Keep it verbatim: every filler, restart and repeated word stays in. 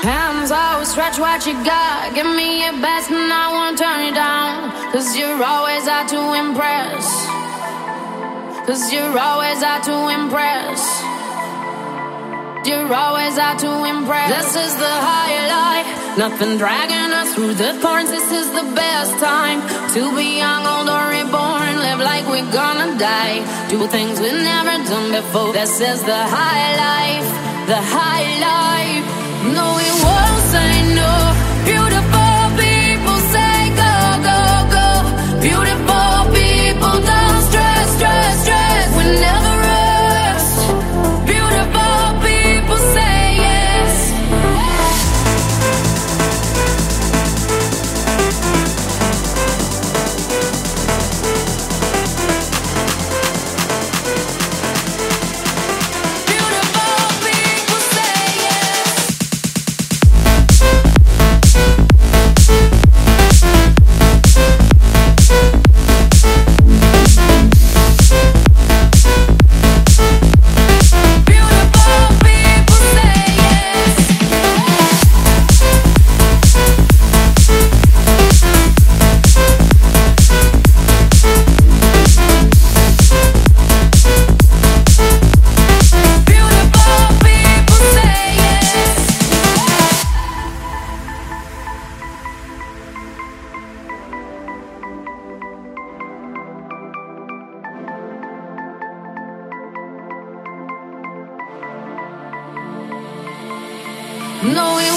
Hands out, stretch what you got. Give me your best and I won't turn you down. Cause you're always out to impress. Cause you're always out to impress. You're always out to impress. This is the high life. Nothing dragging us through the thorns. This is the best time to be young, old or reborn. Live like we're gonna die. Do things we've never done before. This is the high life. The high life. No, we won't say no. Beautiful people say go, go, go. Beautiful people don't stress, stress, stress. We never rest. Beautiful people say yes. No, we